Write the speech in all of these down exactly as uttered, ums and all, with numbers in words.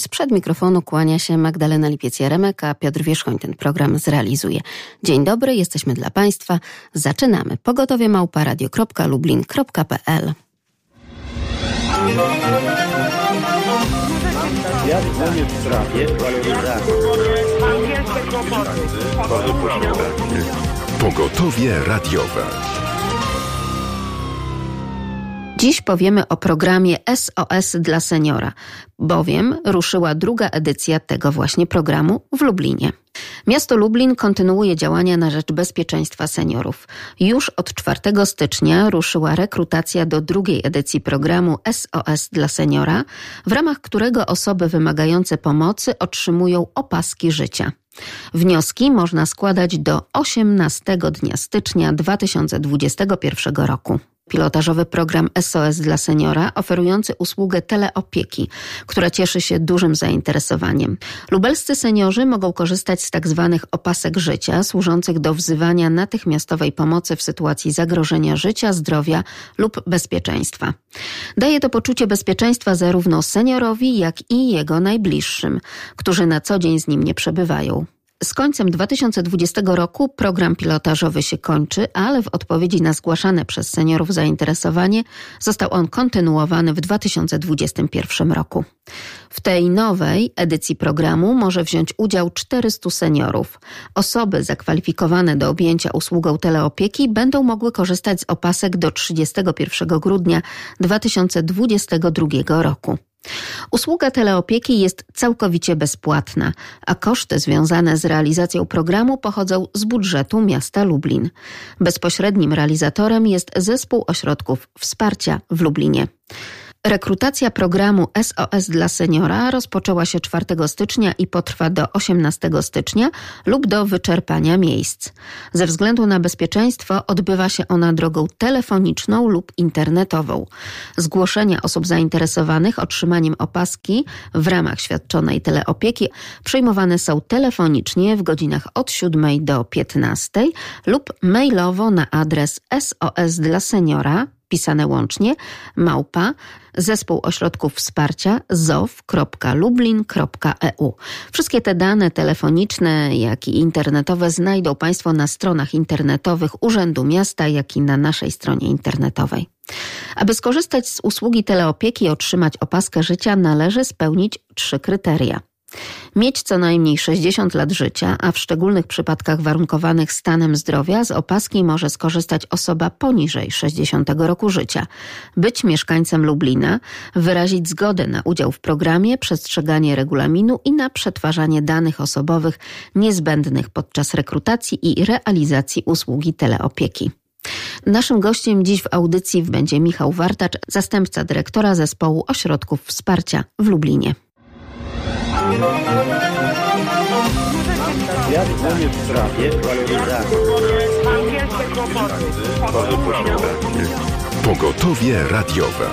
Sprzed mikrofonu kłania się Magdalena Lipiec-Jaremek, a Piotr Wierzchoń ten program zrealizuje. Dzień dobry, jesteśmy dla Państwa. Zaczynamy. Pogotowie małpa radio kropka lublin kropka p l. Ja dzwonię w sprawie waloryzacji. Pogotowie radiowe. Dziś powiemy o programie S O S dla seniora, bowiem ruszyła druga edycja tego właśnie programu w Lublinie. Miasto Lublin kontynuuje działania na rzecz bezpieczeństwa seniorów. Już od czwartego stycznia ruszyła rekrutacja do drugiej edycji programu S O S dla seniora, w ramach którego osoby wymagające pomocy otrzymują opaski życia. Wnioski można składać do osiemnastego dnia stycznia dwa tysiące dwudziestego pierwszego roku. Pilotażowy program S O S dla seniora oferujący usługę teleopieki, która cieszy się dużym zainteresowaniem. Lubelscy seniorzy mogą korzystać z tzw. opasek życia, służących do wzywania natychmiastowej pomocy w sytuacji zagrożenia życia, zdrowia lub bezpieczeństwa. Daje to poczucie bezpieczeństwa zarówno seniorowi, jak i jego najbliższym, którzy na co dzień z nim nie przebywają. Z końcem dwa tysiące dwudziestego roku program pilotażowy się kończy, ale w odpowiedzi na zgłaszane przez seniorów zainteresowanie został on kontynuowany w dwa tysiące dwudziestym pierwszym roku. W tej nowej edycji programu może wziąć udział czterystu seniorów. Osoby zakwalifikowane do objęcia usługą teleopieki będą mogły korzystać z opasek do trzydziestego pierwszego grudnia dwa tysiące dwudziestego drugiego roku. Usługa teleopieki jest całkowicie bezpłatna, a koszty związane z realizacją programu pochodzą z budżetu miasta Lublin. Bezpośrednim realizatorem jest Zespół Ośrodków Wsparcia w Lublinie. Rekrutacja programu S O S dla seniora rozpoczęła się czwartego stycznia i potrwa do osiemnastego stycznia lub do wyczerpania miejsc. Ze względu na bezpieczeństwo odbywa się ona drogą telefoniczną lub internetową. Zgłoszenia osób zainteresowanych otrzymaniem opaski w ramach świadczonej teleopieki przyjmowane są telefonicznie w godzinach od siódmej do piętnastej lub mailowo na adres S O S dla seniora, pisane łącznie, małpa, Zespół Ośrodków Wsparcia zow kropka lublin kropka e u. Wszystkie te dane telefoniczne, jak i internetowe znajdą Państwo na stronach internetowych Urzędu Miasta, jak i na naszej stronie internetowej. Aby skorzystać z usługi teleopieki i otrzymać opaskę życia, należy spełnić trzy kryteria. Mieć co najmniej sześćdziesiąt lat życia, a w szczególnych przypadkach warunkowanych stanem zdrowia z opaski może skorzystać osoba poniżej sześćdziesiątego roku życia. Być mieszkańcem Lublina, wyrazić zgodę na udział w programie, przestrzeganie regulaminu i na przetwarzanie danych osobowych niezbędnych podczas rekrutacji i realizacji usługi teleopieki. Naszym gościem dziś w audycji będzie Michał Wartacz, zastępca dyrektora Zespołu Ośrodków Wsparcia w Lublinie. Ja dzwonię w sprawie waloryzacji. Pogotowie radiowe.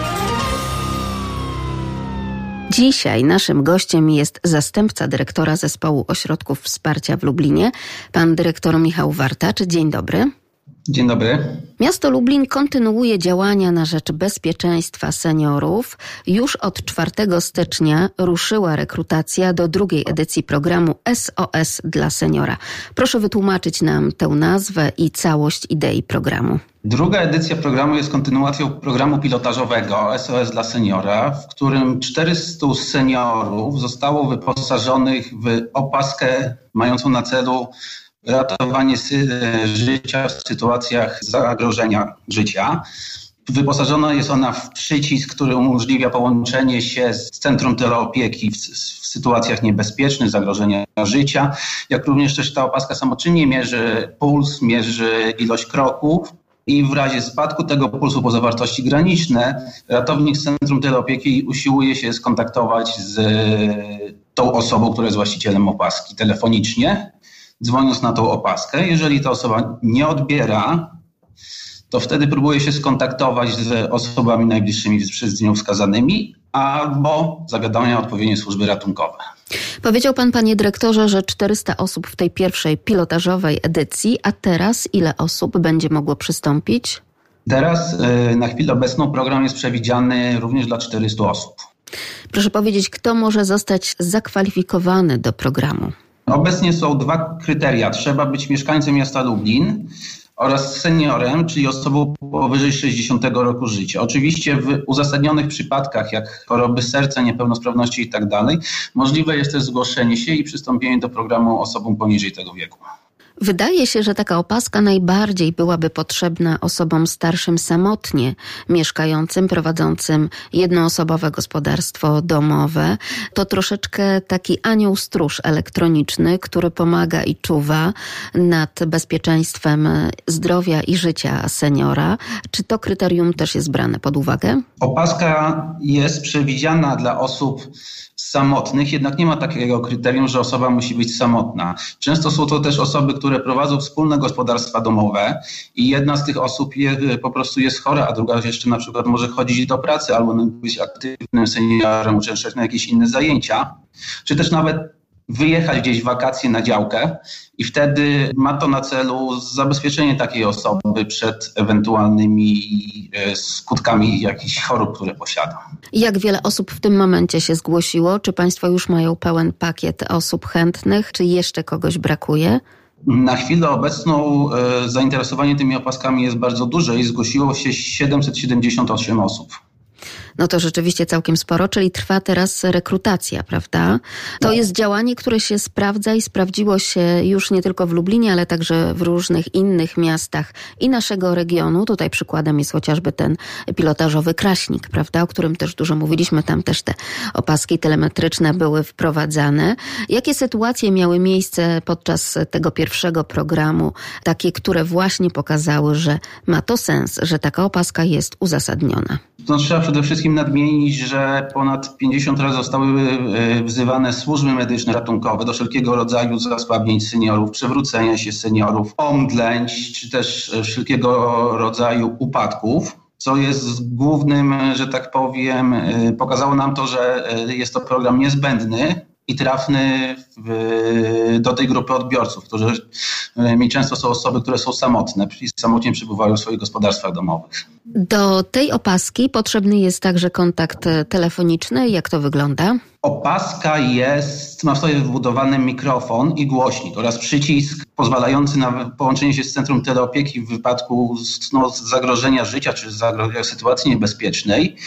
Dzisiaj naszym gościem jest zastępca dyrektora Zespołu Ośrodków Wsparcia w Lublinie, pan dyrektor Michał Wartacz. Dzień dobry. Dzień dobry. Miasto Lublin kontynuuje działania na rzecz bezpieczeństwa seniorów. Już od czwartego stycznia ruszyła rekrutacja do drugiej edycji programu S O S dla seniora. Proszę wytłumaczyć nam tę nazwę i całość idei programu. Druga edycja programu jest kontynuacją programu pilotażowego S O S dla seniora, w którym czterystu seniorów zostało wyposażonych w opaskę mającą na celu ratowanie życia w sytuacjach zagrożenia życia. Wyposażona jest ona w przycisk, który umożliwia połączenie się z Centrum Teleopieki w, w sytuacjach niebezpiecznych, zagrożenia życia, jak również też ta opaska samoczynnie mierzy puls, mierzy ilość kroków i w razie spadku tego pulsu poza wartości graniczne ratownik z Centrum Teleopieki usiłuje się skontaktować z tą osobą, która jest właścicielem opaski telefonicznie, dzwoniąc na tą opaskę. Jeżeli ta osoba nie odbiera, to wtedy próbuje się skontaktować z osobami najbliższymi przez nią wskazanymi albo zawiadamia odpowiednie służby ratunkowe. Powiedział pan, panie dyrektorze, że czterysta osób w tej pierwszej pilotażowej edycji, a teraz ile osób będzie mogło przystąpić? Teraz na chwilę obecną program jest przewidziany również dla czterystu osób. Proszę powiedzieć, kto może zostać zakwalifikowany do programu? Obecnie są dwa kryteria. Trzeba być mieszkańcem miasta Lublin oraz seniorem, czyli osobą powyżej sześćdziesiątego roku życia. Oczywiście w uzasadnionych przypadkach, jak choroby serca, niepełnosprawności i tak dalej, możliwe jest też zgłoszenie się i przystąpienie do programu osobom poniżej tego wieku. Wydaje się, że taka opaska najbardziej byłaby potrzebna osobom starszym samotnie mieszkającym, prowadzącym jednoosobowe gospodarstwo domowe. To troszeczkę taki anioł stróż elektroniczny, który pomaga i czuwa nad bezpieczeństwem zdrowia i życia seniora. Czy to kryterium też jest brane pod uwagę? Opaska jest przewidziana dla osób samotnych, jednak nie ma takiego kryterium, że osoba musi być samotna. Często są to też osoby, które prowadzą wspólne gospodarstwa domowe i jedna z tych osób je, po prostu jest chora, a druga jeszcze na przykład może chodzić do pracy albo być aktywnym seniorem, uczęszczać na jakieś inne zajęcia, czy też nawet wyjechać gdzieś w wakacje na działkę i wtedy ma to na celu zabezpieczenie takiej osoby przed ewentualnymi skutkami jakichś chorób, które posiada. Jak wiele osób w tym momencie się zgłosiło? Czy Państwo już mają pełen pakiet osób chętnych? Czy jeszcze kogoś brakuje? Na chwilę obecną e, zainteresowanie tymi opaskami jest bardzo duże i zgłosiło się siedemset siedemdziesiąt osiem osób. No to rzeczywiście całkiem sporo, czyli trwa teraz rekrutacja, prawda? To jest działanie, które się sprawdza i sprawdziło się już nie tylko w Lublinie, ale także w różnych innych miastach i naszego regionu. Tutaj przykładem jest chociażby ten pilotażowy Kraśnik, prawda? O którym też dużo mówiliśmy. Tam też te opaski telemetryczne były wprowadzane. Jakie sytuacje miały miejsce podczas tego pierwszego programu? Takie, które właśnie pokazały, że ma to sens, że taka opaska jest uzasadniona. To trzeba przede wszystkim nadmienić, że ponad pięćdziesiąt razy zostały wzywane służby medyczne, ratunkowe do wszelkiego rodzaju zasłabień seniorów, przewrócenia się seniorów, omdleń, czy też wszelkiego rodzaju upadków, co jest głównym, że tak powiem, pokazało nam to, że jest to program niezbędny i trafny w, do tej grupy odbiorców, którzy mi często są osoby, które są samotne i samotnie przebywają w swoich gospodarstwach domowych. Do tej opaski potrzebny jest także kontakt telefoniczny. Jak to wygląda? Opaska jest, ma w sobie wbudowany mikrofon i głośnik oraz przycisk pozwalający na połączenie się z Centrum Teleopieki w wypadku no, zagrożenia życia czy zagrożenia sytuacji niebezpiecznej.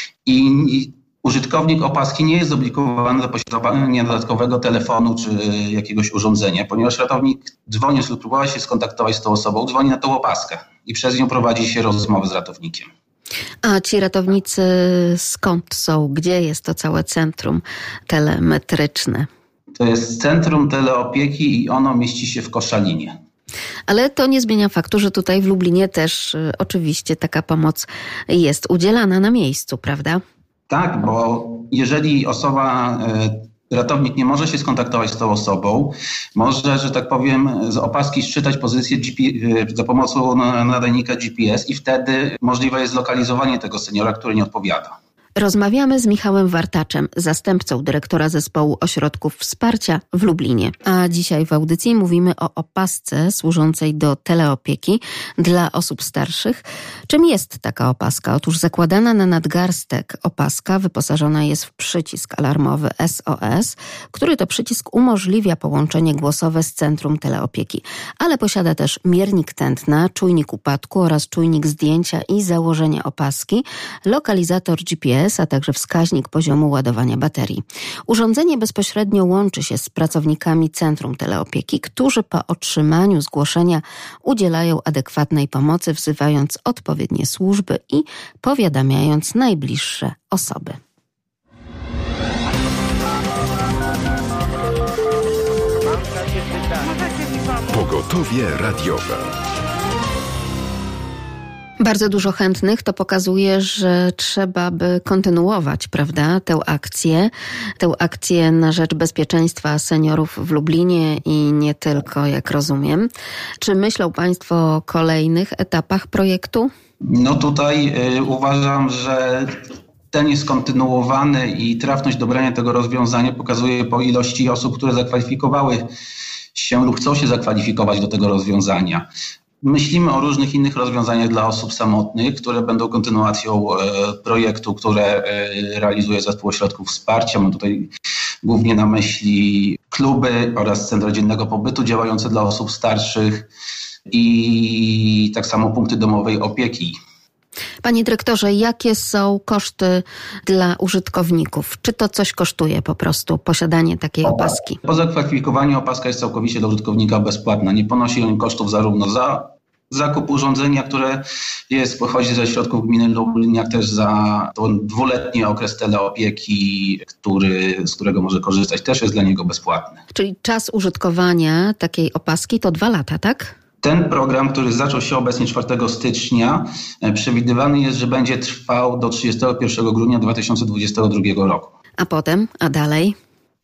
I użytkownik opaski nie jest zobligowany do posiadania dodatkowego telefonu czy jakiegoś urządzenia, ponieważ ratownik dzwoniąc lub próbował się skontaktować z tą osobą, dzwoni na tą opaskę i przez nią prowadzi się rozmowę z ratownikiem. A ci ratownicy skąd są? Gdzie jest to całe centrum telemetryczne? To jest Centrum Teleopieki i ono mieści się w Koszalinie. Ale to nie zmienia faktu, że tutaj w Lublinie też y, oczywiście taka pomoc jest udzielana na miejscu, prawda? Tak, bo jeżeli osoba, ratownik nie może się skontaktować z tą osobą, może, że tak powiem, z opaski szczytać pozycję G P, za pomocą nadajnika G P S i wtedy możliwe jest zlokalizowanie tego seniora, który nie odpowiada. Rozmawiamy z Michałem Wartaczem, zastępcą dyrektora Zespołu Ośrodków Wsparcia w Lublinie. A dzisiaj w audycji mówimy o opasce służącej do teleopieki dla osób starszych. Czym jest taka opaska? Otóż zakładana na nadgarstek opaska wyposażona jest w przycisk alarmowy S O S, który to przycisk umożliwia połączenie głosowe z Centrum Teleopieki, ale posiada też miernik tętna, czujnik upadku oraz czujnik zdjęcia i założenia opaski, lokalizator G P S, a także wskaźnik poziomu ładowania baterii. Urządzenie bezpośrednio łączy się z pracownikami Centrum Teleopieki, którzy po otrzymaniu zgłoszenia udzielają adekwatnej pomocy, wzywając odpowiednie służby i powiadamiając najbliższe osoby. Pogotowie radiowe. Bardzo dużo chętnych, to pokazuje, że trzeba by kontynuować, prawda, tę akcję, tę akcję na rzecz bezpieczeństwa seniorów w Lublinie i nie tylko, jak rozumiem. Czy myślą Państwo o kolejnych etapach projektu? No tutaj y, uważam, że ten jest kontynuowany i trafność dobrania tego rozwiązania pokazuje po ilości osób, które zakwalifikowały się lub chcą się zakwalifikować do tego rozwiązania. Myślimy o różnych innych rozwiązaniach dla osób samotnych, które będą kontynuacją projektu, które realizuje Zespół Ośrodków Wsparcia. Mam tutaj głównie na myśli kluby oraz centra dziennego pobytu działające dla osób starszych i tak samo punkty domowej opieki. Panie dyrektorze, jakie są koszty dla użytkowników? Czy to coś kosztuje po prostu, posiadanie takiej opaski? Po zakwalifikowaniu opaska jest całkowicie dla użytkownika bezpłatna. Nie ponosi on kosztów zarówno za zakup urządzenia, które jest, pochodzi ze środków gminy Lublin, jak też za ten dwuletni okres teleopieki, który, z którego może korzystać, też jest dla niego bezpłatny. Czyli czas użytkowania takiej opaski to dwa lata, tak? Ten program, który zaczął się obecnie czwartego stycznia, przewidywany jest, że będzie trwał do trzydziestego pierwszego grudnia dwa tysiące dwudziestego drugiego roku. A potem, a dalej?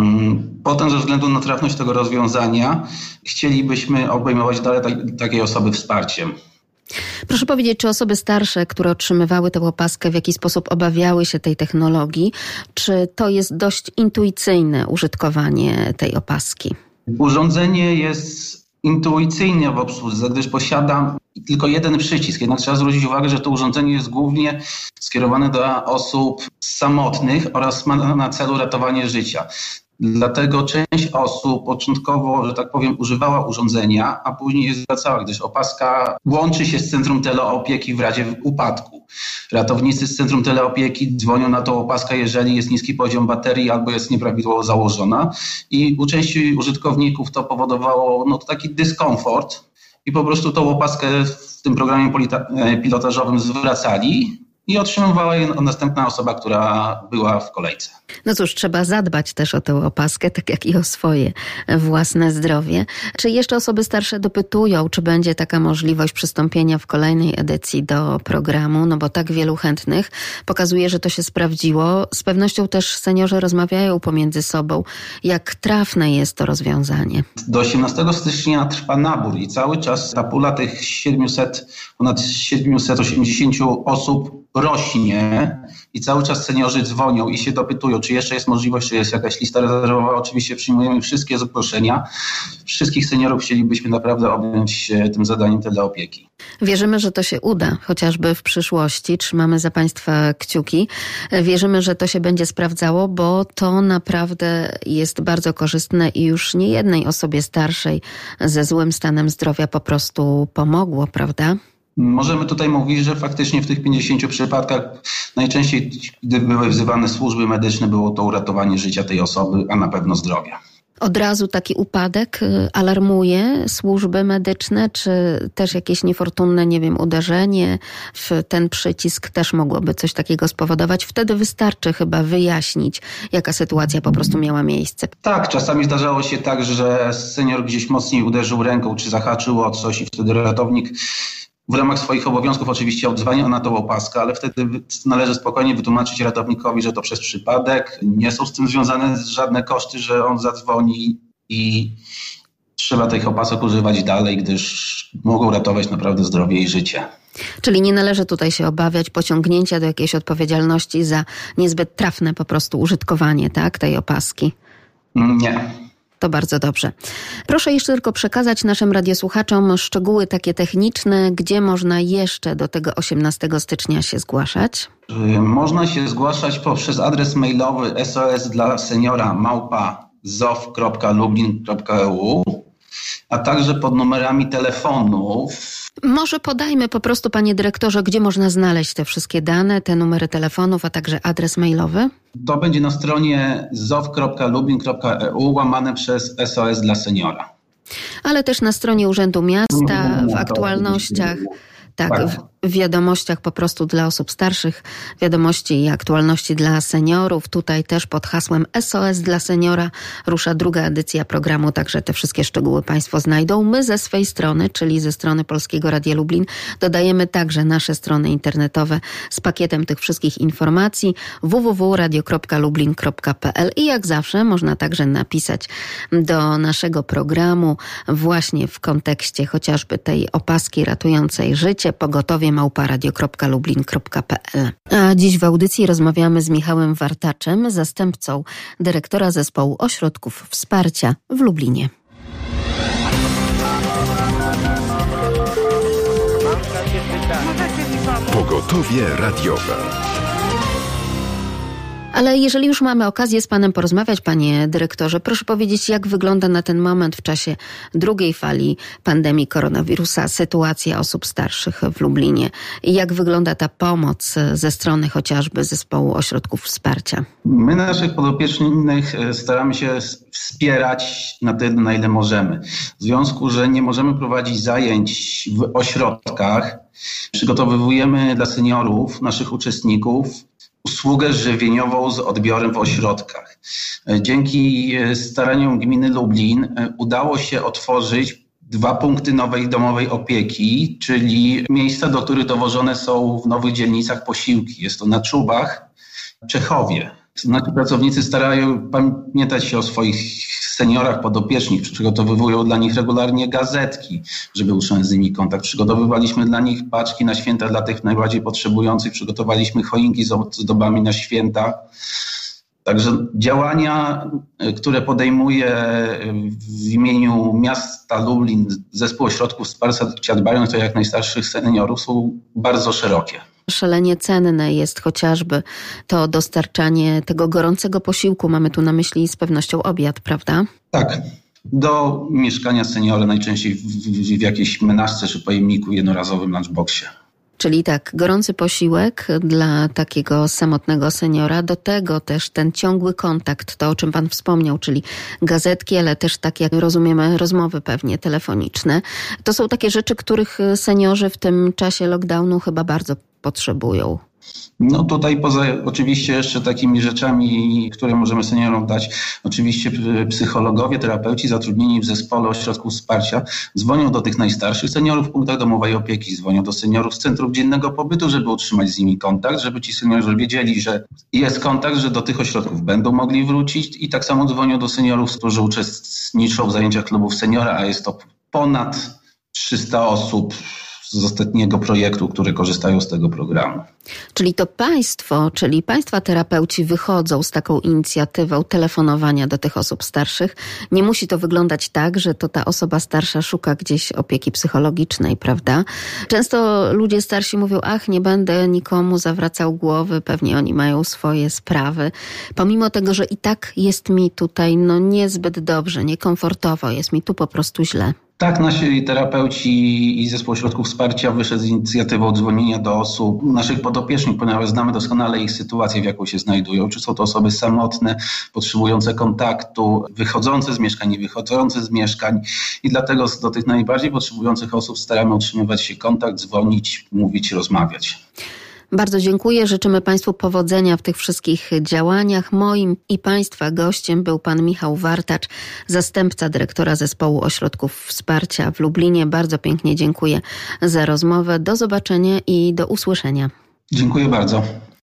Potem ze względu na trafność tego rozwiązania chcielibyśmy obejmować dalej ta- takiej osoby wsparciem. Proszę powiedzieć, czy osoby starsze, które otrzymywały tę opaskę, w jakiś sposób obawiały się tej technologii, czy to jest dość intuicyjne użytkowanie tej opaski? Urządzenie jest intuicyjnie w obsłudze, gdyż posiada tylko jeden przycisk. Jednak trzeba zwrócić uwagę, że to urządzenie jest głównie skierowane do osób samotnych oraz ma na celu ratowanie życia. Dlatego część osób początkowo, że tak powiem, używała urządzenia, a później je zwracała, gdyż opaska łączy się z Centrum Teleopieki w razie upadku. Ratownicy z Centrum Teleopieki dzwonią na tą opaskę, jeżeli jest niski poziom baterii albo jest nieprawidłowo założona. I u części użytkowników to powodowało no, taki dyskomfort i po prostu tą opaskę w tym programie pilotażowym zwracali i otrzymywała je następna osoba, która była w kolejce. No cóż, trzeba zadbać też o tę opaskę, tak jak i o swoje własne zdrowie. Czy jeszcze osoby starsze dopytują, czy będzie taka możliwość przystąpienia w kolejnej edycji do programu? No bo tak wielu chętnych pokazuje, że to się sprawdziło. Z pewnością też seniorzy rozmawiają pomiędzy sobą, jak trafne jest to rozwiązanie. Do osiemnastego stycznia trwa nabór i cały czas ta pula tych siedemset, ponad siedemset osiemdziesiąt osób rośnie i cały czas seniorzy dzwonią i się dopytują, czy jeszcze jest możliwość, czy jest jakaś lista rezerwowa. Oczywiście przyjmujemy wszystkie zaproszenia. Wszystkich seniorów chcielibyśmy naprawdę objąć tym zadaniem teleopieki. Wierzymy, że to się uda, chociażby w przyszłości. Trzymamy za Państwa kciuki. Wierzymy, że to się będzie sprawdzało, bo to naprawdę jest bardzo korzystne i już nie jednej osobie starszej ze złym stanem zdrowia po prostu pomogło, prawda? Możemy tutaj mówić, że faktycznie w tych pięćdziesięciu przypadkach najczęściej, gdy były wzywane służby medyczne, było to uratowanie życia tej osoby, a na pewno zdrowia. Od razu taki upadek alarmuje służby medyczne, czy też jakieś niefortunne, nie wiem, uderzenie w ten przycisk też mogłoby coś takiego spowodować? Wtedy wystarczy chyba wyjaśnić, jaka sytuacja po prostu miała miejsce. Tak, czasami zdarzało się tak, że senior gdzieś mocniej uderzył ręką, czy zahaczył o coś i wtedy ratownik w ramach swoich obowiązków oczywiście odzwania na tą opaskę, ale wtedy należy spokojnie wytłumaczyć ratownikowi, że to przez przypadek. Nie są z tym związane żadne koszty, że on zadzwoni i trzeba tych opasek używać dalej, gdyż mogą ratować naprawdę zdrowie i życie. Czyli nie należy tutaj się obawiać pociągnięcia do jakiejś odpowiedzialności za niezbyt trafne po prostu użytkowanie, tak, tej opaski? Nie. To bardzo dobrze. Proszę jeszcze tylko przekazać naszym radiosłuchaczom szczegóły takie techniczne, gdzie można jeszcze do tego osiemnastego stycznia się zgłaszać. Można się zgłaszać poprzez adres mailowy s o s dla seniora małpa zof kropka lublin kropka e u, a także pod numerami telefonów. Może podajmy po prostu, panie dyrektorze, gdzie można znaleźć te wszystkie dane, te numery telefonów, a także adres mailowy? To będzie na stronie zof kropka lublin kropka e u łamane przez S O S dla seniora. Ale też na stronie Urzędu Miasta, w aktualnościach. Tak, w wiadomościach po prostu dla osób starszych, wiadomości i aktualności dla seniorów. Tutaj też pod hasłem S O S dla seniora rusza druga edycja programu, także te wszystkie szczegóły Państwo znajdą. My ze swej strony, czyli ze strony Polskiego Radia Lublin, dodajemy także nasze strony internetowe z pakietem tych wszystkich informacji w w w kropka radio kropka lublin kropka p l i jak zawsze można także napisać do naszego programu właśnie w kontekście chociażby tej opaski ratującej życie, pogotowie małpa radio kropka lublin kropka p l. A dziś w audycji rozmawiamy z Michałem Wartaczem, zastępcą dyrektora Zespołu Ośrodków Wsparcia w Lublinie. Pogotowie radiowe. Ale jeżeli już mamy okazję z panem porozmawiać, panie dyrektorze, proszę powiedzieć, jak wygląda na ten moment w czasie drugiej fali pandemii koronawirusa sytuacja osób starszych w Lublinie i jak wygląda ta pomoc ze strony chociażby zespołu ośrodków wsparcia? My naszych podopiecznych staramy się wspierać na tyle, na ile możemy. W związku, że nie możemy prowadzić zajęć w ośrodkach, przygotowujemy dla seniorów, naszych uczestników, usługę żywieniową z odbiorem w ośrodkach. Dzięki staraniom gminy Lublin udało się otworzyć dwa punkty nowej domowej opieki, czyli miejsca, do których dowożone są w nowych dzielnicach posiłki. Jest to na Czubach, Czechowie. Nasi pracownicy starają pamiętać się o swoich seniorach podopiecznych, przygotowują dla nich regularnie gazetki, żeby utrzymać z nimi kontakt. Przygotowywaliśmy dla nich paczki na święta dla tych najbardziej potrzebujących, przygotowaliśmy choinki z ozdobami na święta. Także działania, które podejmuje w imieniu miasta Lublin zespół ośrodków wsparcia dbając o jak najstarszych seniorów, są bardzo szerokie. Szalenie cenne jest chociażby to dostarczanie tego gorącego posiłku. Mamy tu na myśli z pewnością obiad, prawda? Tak. Do mieszkania seniora najczęściej w, w, w jakiejś menażce czy pojemniku jednorazowym lunchboxie. Czyli tak, gorący posiłek dla takiego samotnego seniora, do tego też ten ciągły kontakt, to o czym pan wspomniał, czyli gazetki, ale też tak jak rozumiemy rozmowy pewnie telefoniczne. To są takie rzeczy, których seniorzy w tym czasie lockdownu chyba bardzo potrzebują. No tutaj poza oczywiście jeszcze takimi rzeczami, które możemy seniorom dać, oczywiście psychologowie, terapeuci zatrudnieni w zespole ośrodków wsparcia dzwonią do tych najstarszych seniorów w punktach domowej opieki, dzwonią do seniorów z centrów dziennego pobytu, żeby utrzymać z nimi kontakt, żeby ci seniorzy wiedzieli, że jest kontakt, że do tych ośrodków będą mogli wrócić i tak samo dzwonią do seniorów, którzy uczestniczą w zajęciach klubów seniora, a jest to ponad trzysta osób z ostatniego projektu, które korzystają z tego programu. Czyli to państwo, czyli państwa terapeuci wychodzą z taką inicjatywą telefonowania do tych osób starszych. Nie musi to wyglądać tak, że to ta osoba starsza szuka gdzieś opieki psychologicznej, prawda? Często ludzie starsi mówią, ach, nie będę nikomu zawracał głowy, pewnie oni mają swoje sprawy. Pomimo tego, że i tak jest mi tutaj no niezbyt dobrze, niekomfortowo, jest mi tu po prostu źle. Tak, nasi terapeuci i zespół ośrodków wsparcia wyszedł z inicjatywą dzwonienia do osób, naszych podopiecznych, ponieważ znamy doskonale ich sytuację, w jaką się znajdują. Czy są to osoby samotne, potrzebujące kontaktu, wychodzące z mieszkań, nie wychodzące z mieszkań. I dlatego do tych najbardziej potrzebujących osób staramy utrzymywać się kontakt, dzwonić, mówić, rozmawiać. Bardzo dziękuję. Życzymy państwu powodzenia w tych wszystkich działaniach. Moim i państwa gościem był pan Michał Wartacz, zastępca dyrektora zespołu ośrodków wsparcia w Lublinie. Bardzo pięknie dziękuję za rozmowę. Do zobaczenia i do usłyszenia. Dziękuję bardzo.